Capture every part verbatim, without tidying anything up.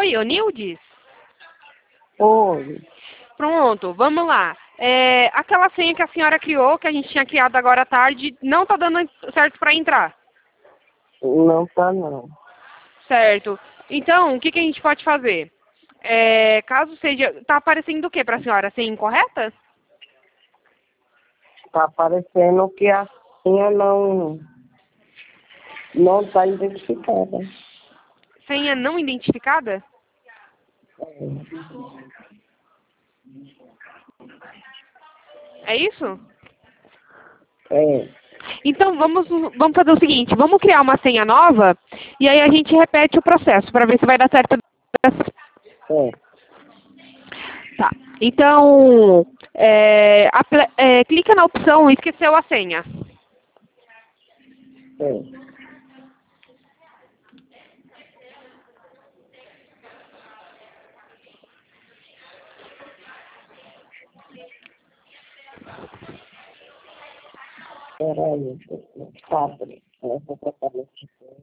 Oi, Onildes? Oi. Pronto, vamos lá. É, aquela senha que a senhora criou, que a gente tinha criado agora à tarde, não está dando certo para entrar. Não tá não. Certo. Então, o que, que a gente pode fazer? É, caso seja... Está aparecendo o que para a senhora? Senha incorreta? Tá aparecendo que a senha não não tá identificada. Senha não identificada? É isso? É. Então, vamos, vamos fazer o seguinte. Vamos criar uma senha nova e aí a gente repete o processo para ver se vai dar certo. É. Tá. Então, é, aple- é, clica na opção esqueceu a senha. É. Peraí, tá abrindo. Eu vou botar no tipo.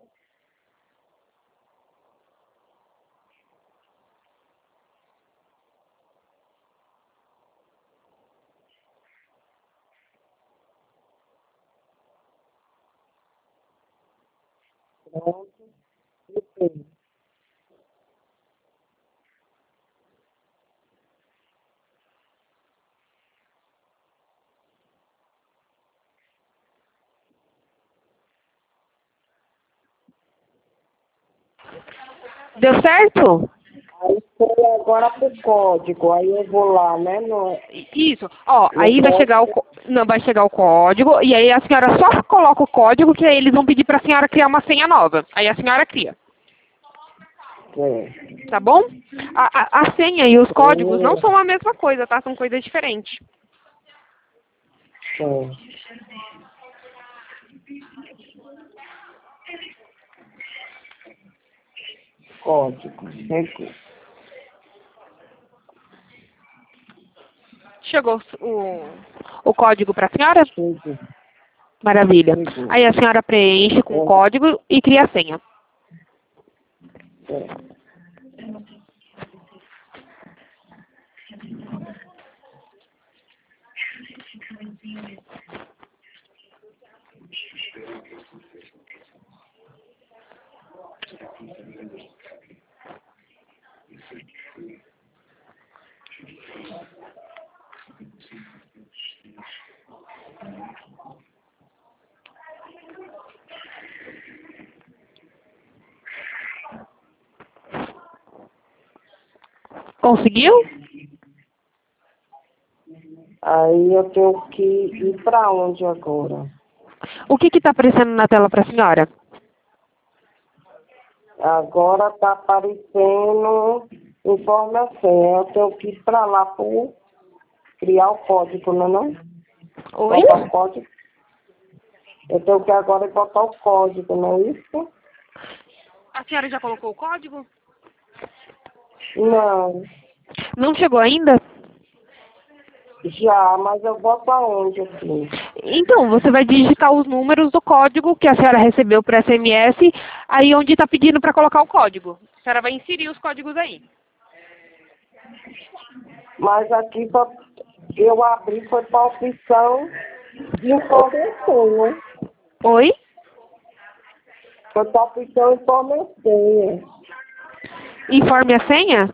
Pronto. E tem. Deu certo? Aí foi agora pro código. Aí eu vou lá, né? No, Isso. Ó, no aí vai chegar o código. có- não vai chegar o código e aí a senhora só coloca o código que aí eles vão pedir para a senhora criar uma senha nova. Aí a senhora cria, É. tá bom? A, a, a senha e os códigos não É. são a mesma coisa, tá? São coisas diferentes. É. Código. Recurso. Chegou o, o código para a senhora? Chegou. Maravilha. Chegou. Aí a senhora preenche com o É. código e cria a senha. É. Conseguiu? Aí eu tenho que ir pra onde agora? O que está aparecendo na tela para a senhora? Agora tá aparecendo informação. Eu tenho que ir pra lá por criar o código, não é não? Oi? Botar o código. Eu tenho que agora botar o código, não é isso? A senhora já colocou o código? Não. Não chegou ainda? Já, mas eu boto aonde aqui? Então, você vai digitar os números do código que a senhora recebeu por S M S, aí onde está pedindo para colocar o código. A senhora vai inserir os códigos aí. Mas aqui só eu abri foi para a opção de informação, né? Oi? Foi para a opção informação. Informe a senha?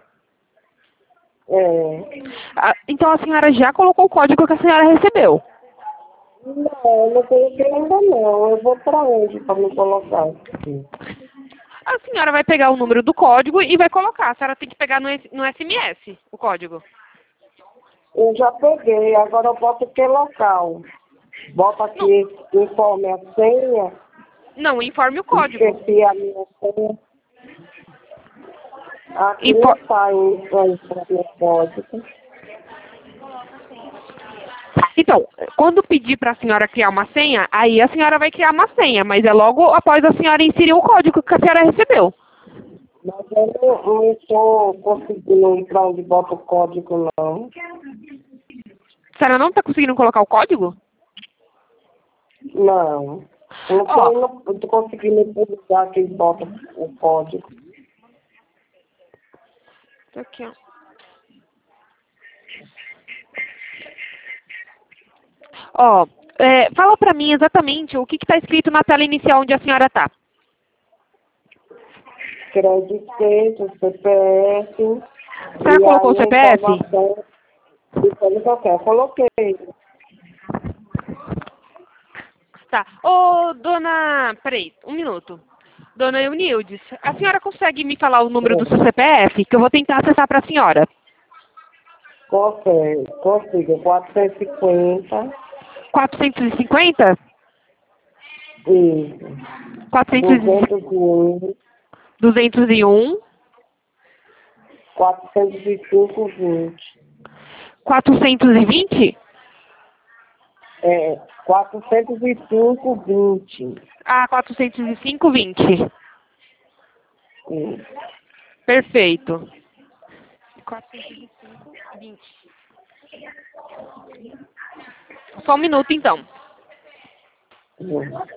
É. Ah, então a senhora já colocou o código que a senhora recebeu. Não, não coloquei ainda não. Eu vou para onde para me colocar aqui? A senhora vai pegar o número do código e vai colocar. A senhora tem que pegar no, S- no S M S o código. Eu já peguei, agora eu boto que local? Bota aqui, informe a senha, Não, informe o código. esqueci a minha senha. Aqui Info- não está entrando no código. Então, quando pedir para a senhora criar uma senha, aí a senhora vai criar uma senha, mas é logo após a senhora inserir o código que a senhora recebeu. Mas eu não não estou conseguindo ir para onde bota o código, não. A senhora não está conseguindo colocar o código? Não. Eu não Ó, estou conseguindo publicar que bota o código. Tá aqui, ó. Ó, é, fala pra mim exatamente o que está escrito na tela inicial onde a senhora está. Crédito, C P F. A senhora colocou o C P F? Isso qualquer, coloquei. Tá. Ô, dona... Peraí, um minuto. Dona Eunildes, a senhora consegue me falar o número do seu C P F? Que eu vou tentar acessar para a senhora. Consigo, consigo. quatrocentos e cinquenta. quatrocentos e cinquenta? Isso. quatrocentos e um. duzentos e um. duzentos e um. quatrocentos e cinco, vinte. quatrocentos e vinte? É, quatrocentos e cinco, vinte. Ah, quatrocentos e cinco, vinte. Isso. Perfeito. quatrocentos e cinco, vinte. Só um minuto, então. Isso.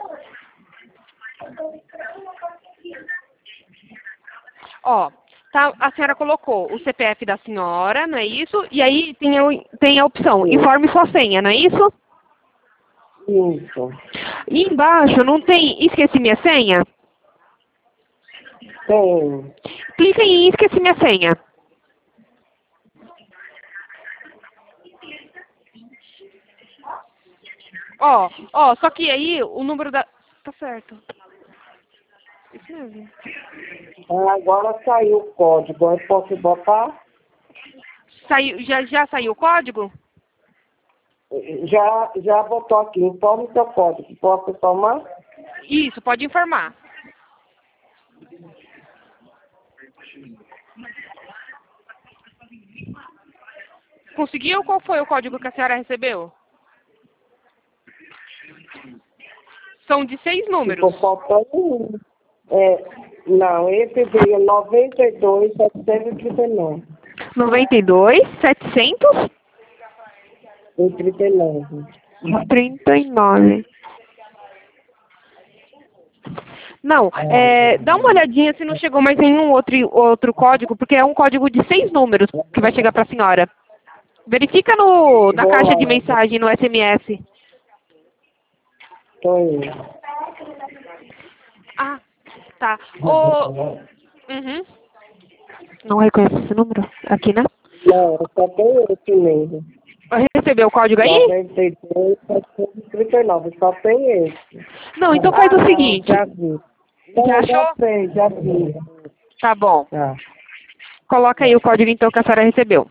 Ó, tá, a senhora colocou o C P F da senhora, não é isso? E aí tem a, tem a opção, informe sua senha, não é isso? Isso. E embaixo não tem esqueci minha senha? Tem. Clica em esqueci minha senha. Ó, ó, só que aí o número da... Tá certo. Isso mesmo. Agora saiu o código. Eu posso botar? Saiu, já, já saiu o código? Já, já botou aqui. Informe seu código. Posso tomar? Isso, pode informar. Conseguiu? Qual foi o código que a senhora recebeu? São de seis números. Ficou faltando um. É, não, esse veio noventa e dois, setecentos e trinta e nove. noventa e dois, setecentos E trinta e nove. e trinta e nove. Não, é, dá uma olhadinha se não chegou mais nenhum outro, outro código, porque é um código de seis números que vai chegar para a senhora. Verifica no, na caixa de mensagem, no S M S. Tô indo. Ah, tá. O... Uhum. Não reconhece esse número? Aqui, né? Não, só tem esse mesmo. Recebeu o código aí? noventa e dois, setecentos e trinta e nove, só tem esse. Não, então faz Ah, o seguinte. já vi. Não, Já já achou? sei, já vi. Tá bom. Tá. Coloca aí o código então que a senhora recebeu.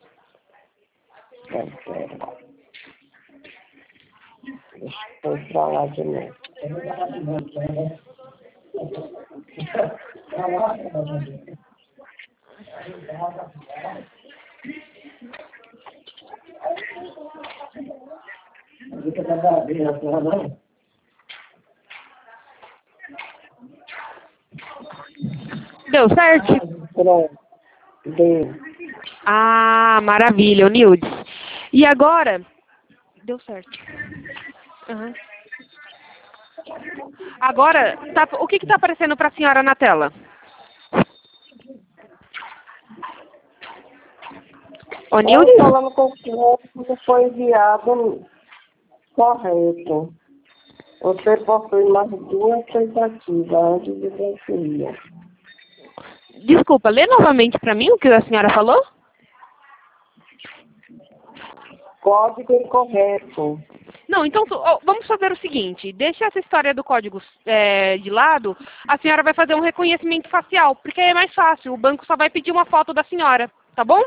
Tá certo. Deixa eu entrar lá de novo. Deu certo? Pronto. Deu. Ah, maravilha, o Nildes. E agora? Deu certo. Uhum. Agora, tá, o que está aparecendo para a senhora na tela? O Nildes? Olha, falando com o senhor, não foi enviado correto. Você possui mais duas tentativas antes de transferir. Desculpa, lê novamente para mim o que a senhora falou? Código incorreto. Não, então ó, vamos fazer o seguinte, deixa essa história do código é, de lado, a senhora vai fazer um reconhecimento facial, porque é mais fácil, o banco só vai pedir uma foto da senhora, tá bom?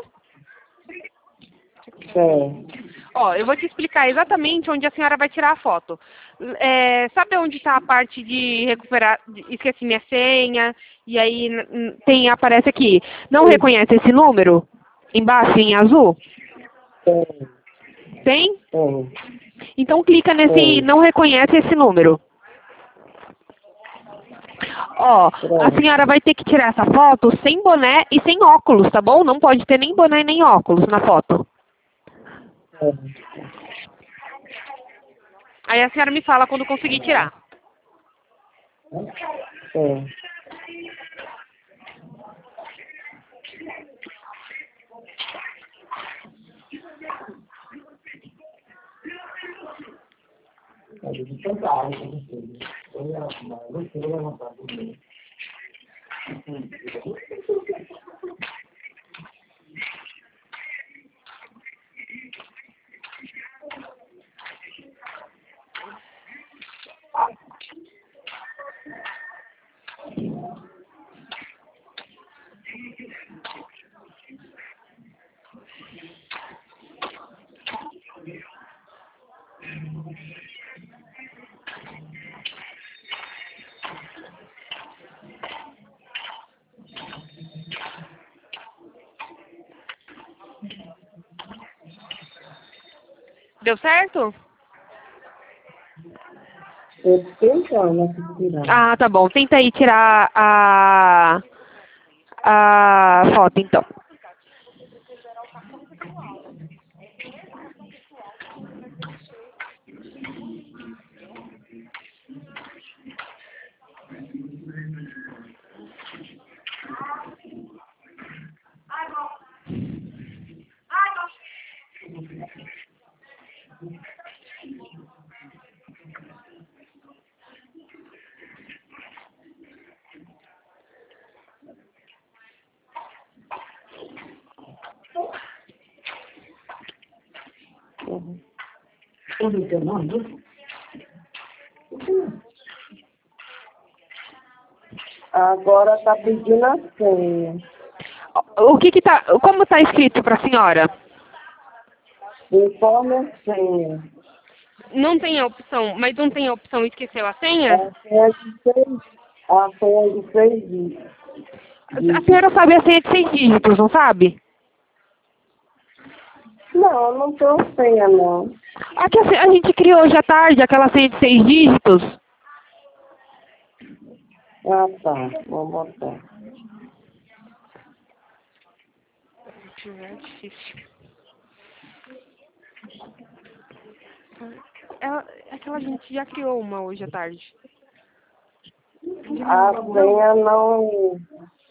Certo. Ó, eu vou te explicar exatamente onde a senhora vai tirar a foto. É, sabe onde está a parte de recuperar, de, esqueci minha senha, e aí tem, aparece aqui, não Sim. reconhece esse número? Embaixo em azul? Tem. Tem? Tem. Então clica nesse Tem. não reconhece esse número. Ó, a senhora vai ter que tirar essa foto sem boné e sem óculos, tá bom? Não pode ter nem boné nem óculos na foto. Aí a senhora me fala quando conseguir tirar. Tem. Deu certo? Eu tô tentando aqui tirar. Ah, tá bom. Tenta aí tirar a, a foto, então. Uhum. Agora tá pedindo a senha. O que que tá... Como tá escrito pra senhora? Informe a senha. Não tem a opção, mas não tem a opção esqueceu a senha? A senha é de seis, a senha é de seis dígitos. A senhora sabe a senha de seis dígitos, não sabe? Não, não tenho senha, não. A que a, se- a gente criou hoje à tarde, aquela senha de seis dígitos. Ah, tá. Vou botar. É difícil. Ela, aquela a gente já criou uma hoje à tarde. A senha não...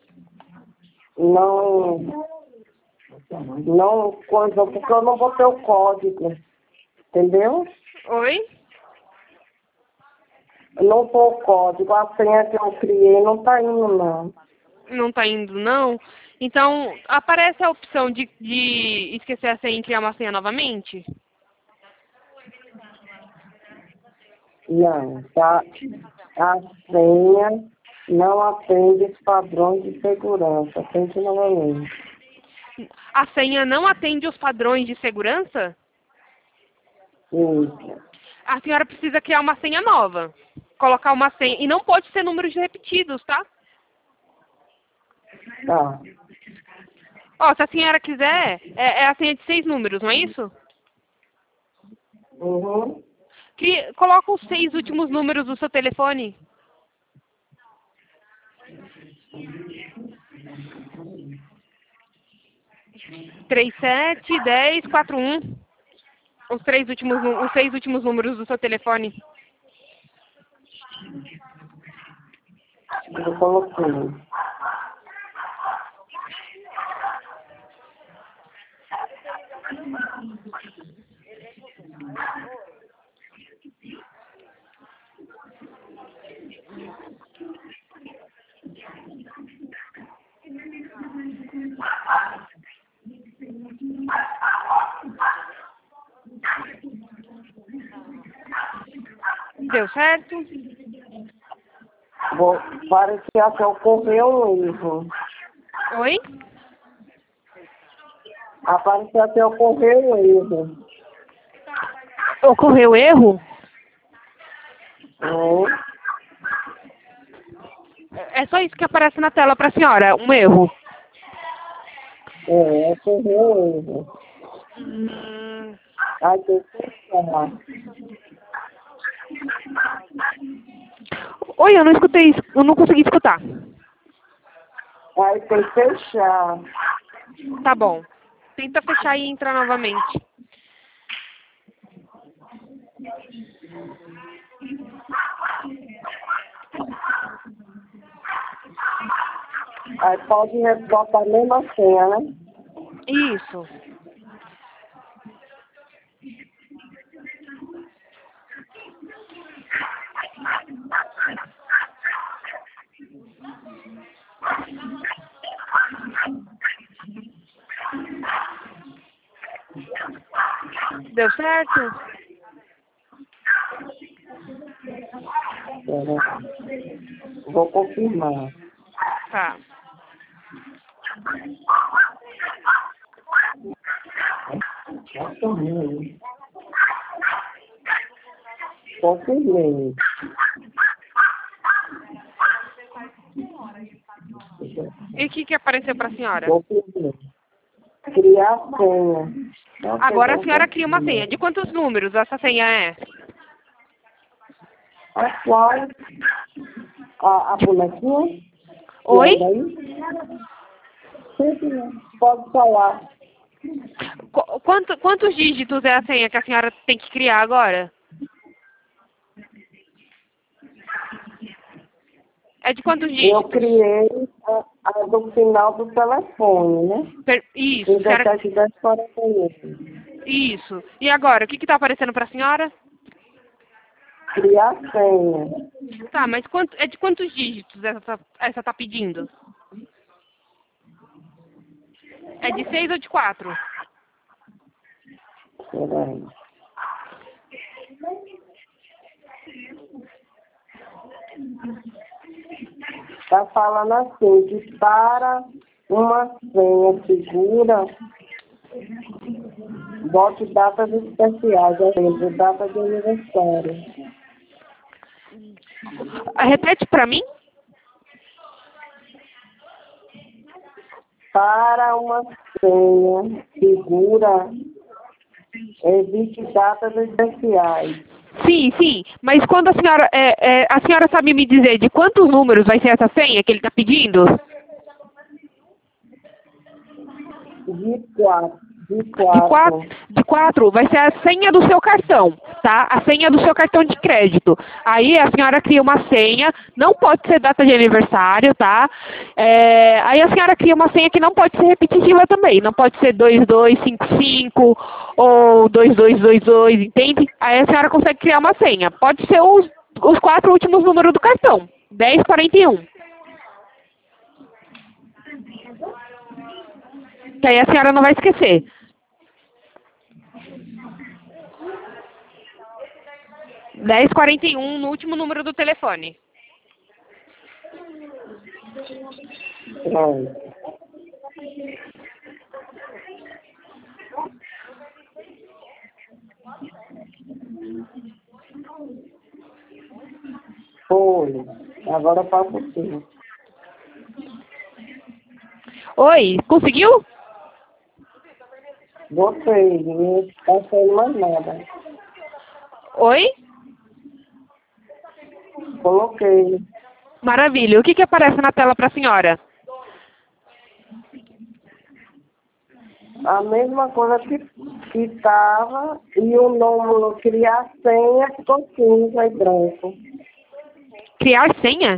Não... Não coisa, porque eu não botei o código. Entendeu? Oi? Não foi o código. A senha que eu criei não tá indo, não. Não tá indo, não? Então, aparece a opção de, de esquecer a senha e criar uma senha novamente? Não, tá? A senha não atende os padrões de segurança. Tente novamente. A senha não atende os padrões de segurança? Isso. A senhora precisa criar uma senha nova. Colocar uma senha. E não pode ser números repetidos, tá? Tá. Ó, se a senhora quiser, é, é a senha de seis números, não é isso? Uhum. Cria, coloca os seis últimos números do seu telefone. Três sete dez quatro um. Os três últimos, nu- os seis últimos números do seu telefone. Eu coloquei. Deu certo? Vou, parecia que ocorreu um erro. Oi? Apareceu que ocorreu um erro. Ocorreu erro? Uhum. É só isso que aparece na tela para a senhora, um erro. É, ocorreu um erro. Hum, Aí tem que fechar. Oi, eu não escutei, isso, eu não consegui escutar. Aí tem que fechar. Tá bom. Tenta fechar e entrar novamente. Aí pode botar a mesma senha, né? Isso. Deu certo? Espera. Vou confirmar. Tá. Confirmei. E o que, que apareceu para a senhora? Confirmei. Criar senha. Não Agora a tem senhora como cria uma confirmar. senha. De quantos números essa senha é? A qual? A, a bonequinha? Oi? E aí? Sim, pode falar. Qu- quanto- quantos dígitos é a senha que a senhora tem que criar agora? É de quantos Eu dígitos? criei a, a do final do telefone, né? Per- Isso, a senhora... dezessete, dez, quarenta e oito. Isso. E agora, o que está aparecendo para a senhora? Criar senha. Tá, mas quanto, é de quantos dígitos essa, essa tá pedindo? É de seis ou de quatro? Peraí. Tá falando assim, que para uma senha segura, bote datas especiais, exemplo, data de aniversário. Ah, repete para mim? Para uma senha segura, evite datas especiais. Sim, sim. Mas quando a senhora... É, é, a senhora sabe me dizer de quantos números vai ser essa senha que ele está pedindo? De quatro. De De quatro. quatro, de quatro vai ser a senha do seu cartão, tá? A senha do seu cartão de crédito. Aí a senhora cria uma senha, não pode ser data de aniversário, tá? É, aí a senhora cria uma senha que não pode ser repetitiva também. Não pode ser dois dois cinco cinco ou dois dois dois dois, entende? Aí a senhora consegue criar uma senha. Pode ser os, os quatro últimos números do cartão. dez quarenta e um. Que aí a senhora não vai esquecer. dez quarenta e um no último número do telefone. Pronto. Foi. Agora passa o tempo. Oi, conseguiu? Botei, não está saindo mais nada. Oi? Coloquei. Maravilha. O que, que aparece na tela para a senhora? A mesma coisa que que estava e o nome criar senha ficou cinza e branco. Criar senha?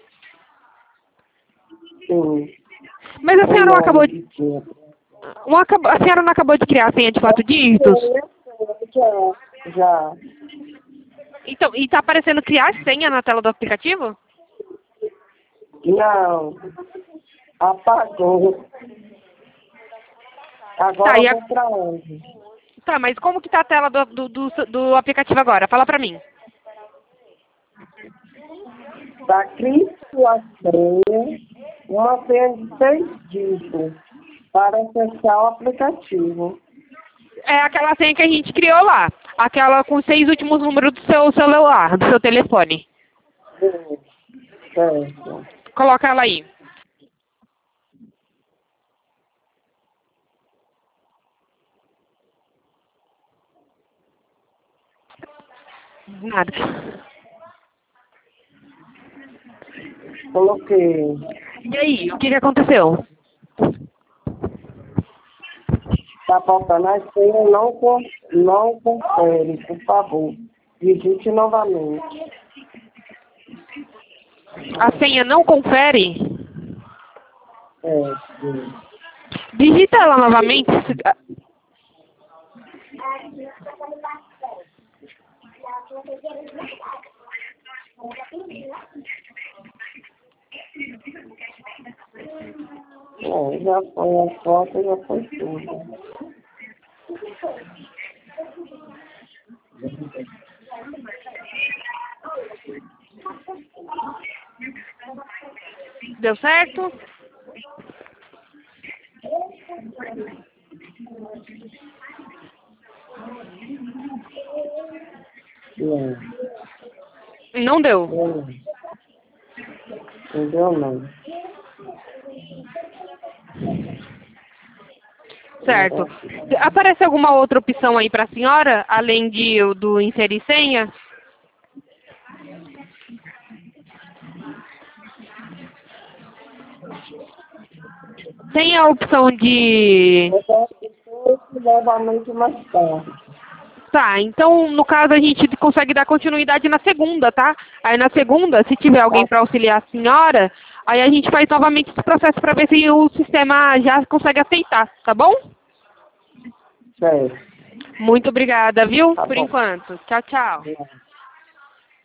Sim. Mas a O senhora não acabou de... nome que tinha. Uma, acab- a senhora não acabou de criar a senha de quatro dígitos? Já, já. Então, e está aparecendo criar senha na tela do aplicativo? Não. Apagou. Agora Tá, e eu a... vou pra onde? tá, mas como que tá a tela do, do, do, do aplicativo agora? Fala pra mim. Tá Cristo a senha, uma senha de seis dígitos para acessar o aplicativo. É aquela senha que a gente criou lá. Aquela com seis últimos números do seu celular, do seu telefone. Sim. Certo. Coloca ela aí. Nada. Coloquei. E aí, o que, que aconteceu? Tá faltando a senha, não, con- não confere, por favor. Digite novamente. A senha não confere? É, sim. Digita ela novamente. se- Bom, já foi a foto, já foi tudo. Deu certo? Não. Não deu. Não. Não deu, não. Certo. Aparece alguma outra opção aí para a senhora, além de do inserir senha? Tem a opção de... Eu quero que novamente mais tarde. Tá, então no caso a gente consegue dar continuidade na segunda, tá? Aí na segunda, se tiver alguém para auxiliar a senhora, aí a gente faz novamente esse processo para ver se o sistema já consegue aceitar, tá bom? Certo. Muito obrigada, viu? Tá Por bom. enquanto. Tchau, tchau. Obrigado.